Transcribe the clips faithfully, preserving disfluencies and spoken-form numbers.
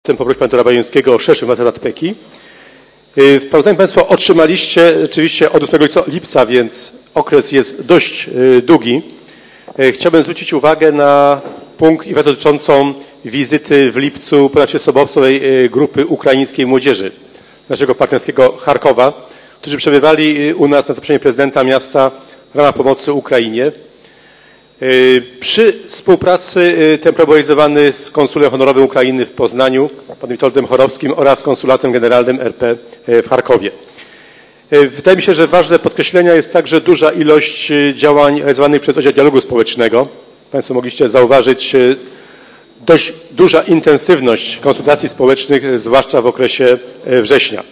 Poproś pana doktora Bajońskiego o szerszy na temat P E K I. W sprawozdaniu państwo otrzymaliście rzeczywiście od ósmego lipca, więc okres jest dość długi. Chciałbym zwrócić uwagę na punkt i dotyczącą wizyty w lipcu ponadtrzydziestosobowcowej grupy ukraińskiej młodzieży naszego partnerskiego Charkowa, którzy przebywali u nas na zaproszenie prezydenta miasta w ramach pomocy Ukrainie. Przy współpracy ten program realizowany z konsulem honorowym Ukrainy w Poznaniu, panem Witoldem Chorowskim oraz konsulatem generalnym R P w Charkowie. Wydaje mi się, że ważne podkreślenia jest także duża ilość działań realizowanych przez Oddział Dialogu Społecznego. Państwo mogliście zauważyć dość duża intensywność konsultacji społecznych, zwłaszcza w okresie września.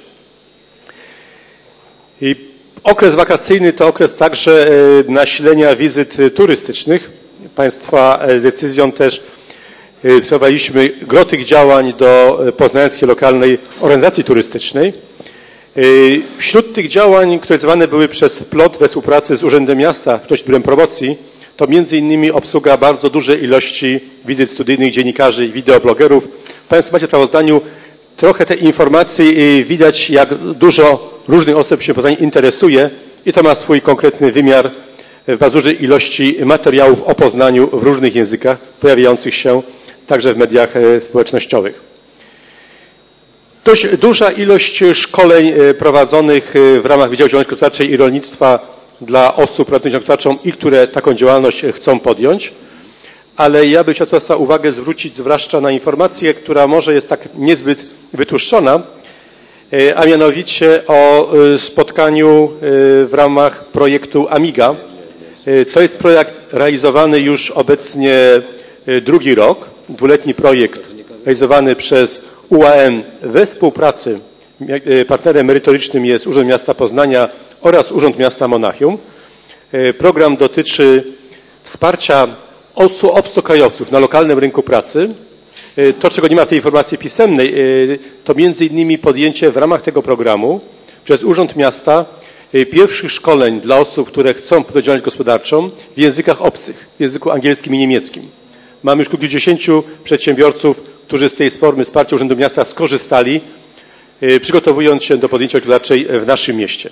I okres wakacyjny to okres także nasilenia wizyt turystycznych. Państwa decyzją też przygotowaliśmy gro tych działań do poznańskiej lokalnej organizacji turystycznej. Wśród tych działań, które realizowane były przez P L O T we współpracy z Urzędem Miasta, w części Biurem Promocji, to między innymi obsługa bardzo dużej ilości wizyt studyjnych dziennikarzy i wideoblogerów. Państwo macie w sprawozdaniu trochę tej informacji i widać, jak dużo różnych osób się Poznań interesuje i to ma swój konkretny wymiar w bardzo dużej ilości materiałów o Poznaniu w różnych językach, pojawiających się także w mediach społecznościowych. Dość duża ilość szkoleń prowadzonych w ramach Wydziału Działalności Gospodarczej i Rolnictwa dla osób prowadzących działalność gospodarczą i które taką działalność chcą podjąć, ale ja bym chciał Państwa uwagę zwrócić zwłaszcza na informację, która może jest tak niezbyt wytłuszczona, a mianowicie o spotkaniu w ramach projektu Amiga. To jest projekt realizowany już obecnie drugi rok, dwuletni projekt realizowany przez U A M we współpracy. Partnerem merytorycznym jest Urząd Miasta Poznania oraz Urząd Miasta Monachium. Program dotyczy wsparcia osób obcokrajowców na lokalnym rynku pracy. To, czego nie ma w tej informacji pisemnej, to między innymi podjęcie w ramach tego programu przez Urząd Miasta pierwszych szkoleń dla osób, które chcą podjąć działalność gospodarczą w językach obcych, w języku angielskim i niemieckim. Mamy już kilkudziesięciu przedsiębiorców, którzy z tej formy wsparcia Urzędu Miasta skorzystali, przygotowując się do podjęcia gospodarczej w naszym mieście.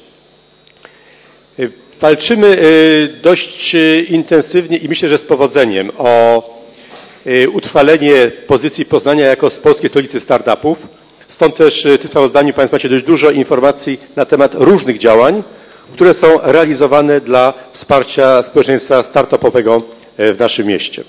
Walczymy dość intensywnie i myślę, że z powodzeniem o utrwalenie pozycji Poznania jako polskiej stolicy startupów. Stąd też w tym sprawozdaniu Państwo macie dość dużo informacji na temat różnych działań, które są realizowane dla wsparcia społeczeństwa startupowego w naszym mieście.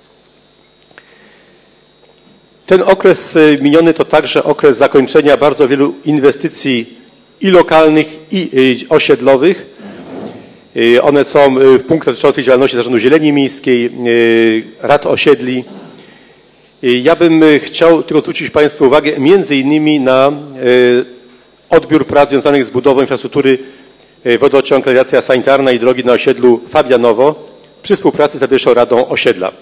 Ten okres miniony to także okres zakończenia bardzo wielu inwestycji i lokalnych, i osiedlowych. One są w punktach dotyczących działalności Zarządu Zieleni Miejskiej, Rad Osiedli. Ja bym chciał tylko zwrócić Państwu uwagę między innymi na odbiór prac związanych z budową infrastruktury wodociąg, kanalizacja sanitarna i drogi na osiedlu Fabianowo przy współpracy z pierwszą Radą Osiedla.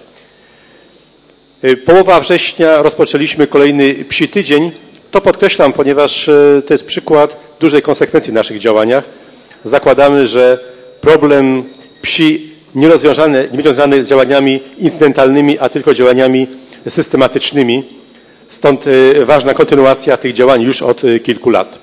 Połowa września rozpoczęliśmy kolejny psi tydzień. To podkreślam, ponieważ to jest przykład dużej konsekwencji w naszych działaniach. Zakładamy, że problem psi nierozwiązany, nie będzie związany z działaniami incydentalnymi, a tylko działaniami systematycznymi. Stąd ważna kontynuacja tych działań już od kilku lat.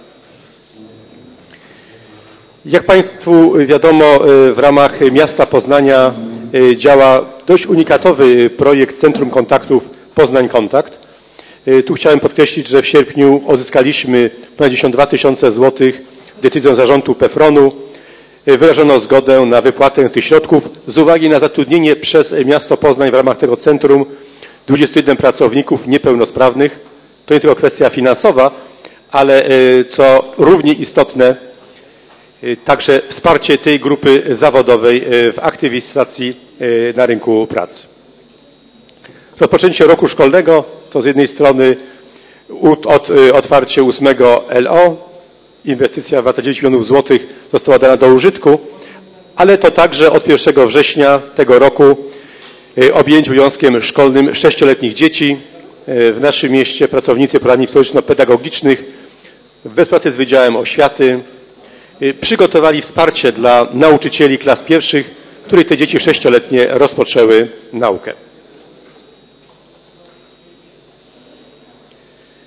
Jak Państwu wiadomo, w ramach miasta Poznania działa dość unikatowy projekt Centrum Kontaktów Poznań Kontakt. Tu chciałem podkreślić, że w sierpniu uzyskaliśmy ponad pięćdziesiąt dwa tysiące złotych decyzją zarządu PFRON-u. Wyrażono zgodę na wypłatę tych środków z uwagi na zatrudnienie przez miasto Poznań w ramach tego centrum dwudziestu jeden pracowników niepełnosprawnych. To nie tylko kwestia finansowa, ale co równie istotne, także wsparcie tej grupy zawodowej w aktywizacji na rynku pracy. Rozpoczęcie roku szkolnego to z jednej strony od otwarcie ósmego L O, inwestycja warta dziewięć milionów złotych została dana do użytku, ale to także od pierwszego września tego roku objęć obowiązkiem szkolnym sześcioletnich dzieci w naszym mieście, pracownicy poradni psychologiczno-pedagogicznych we współpracy z Wydziałem Oświaty przygotowali wsparcie dla nauczycieli klas pierwszych, w których te dzieci sześcioletnie rozpoczęły naukę.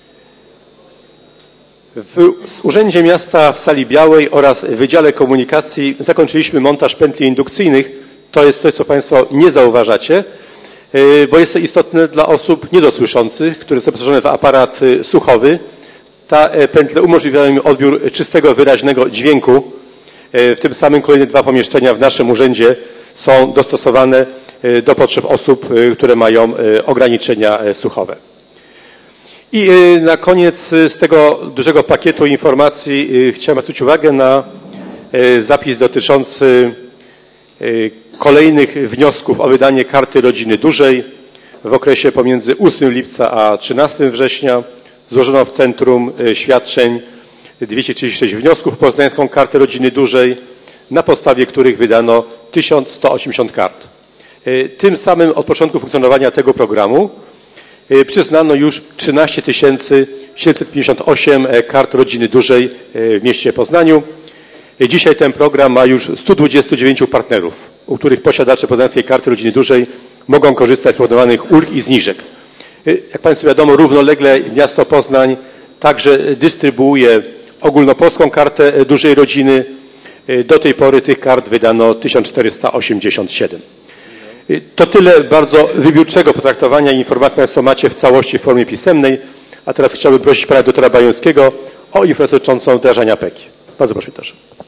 W Urzędzie Miasta w Sali Białej oraz w Wydziale Komunikacji zakończyliśmy montaż pętli indukcyjnych. To jest coś, co Państwo nie zauważacie, bo jest to istotne dla osób niedosłyszących, które są wyposażone w aparat słuchowy. Ta pętle umożliwiają im odbiór czystego, wyraźnego dźwięku. W tym samym kolejne dwa pomieszczenia w naszym urzędzie są dostosowane do potrzeb osób, które mają ograniczenia słuchowe. I na koniec z tego dużego pakietu informacji chciałem zwrócić uwagę na zapis dotyczący kolejnych wniosków o wydanie karty rodziny dużej. W okresie pomiędzy ósmego lipca a trzynastego września złożono w Centrum Świadczeń dwieście trzydzieści sześć wniosków o poznańską kartę rodziny dużej, na podstawie których wydano tysiąc sto osiemdziesiąt kart. Tym samym od początku funkcjonowania tego programu przyznano już trzynaście tysięcy siedemset pięćdziesiąt osiem kart rodziny dużej w mieście Poznaniu. Dzisiaj ten program ma już stu dwudziestu dziewięciu partnerów, u których posiadacze poznańskiej karty rodziny dużej mogą korzystać z proponowanych ulg i zniżek. Jak Państwu wiadomo, równolegle miasto Poznań także dystrybuuje ogólnopolską kartę dużej rodziny. Do tej pory tych kart wydano tysiąc czterysta osiemdziesiąt siedem. To tyle bardzo wybiórczego potraktowania informacji Państwo macie w całości w formie pisemnej, a teraz chciałbym prosić Pana doktora Bajońskiego o informację dotyczącą wdrażania P E K i. Bardzo proszę też.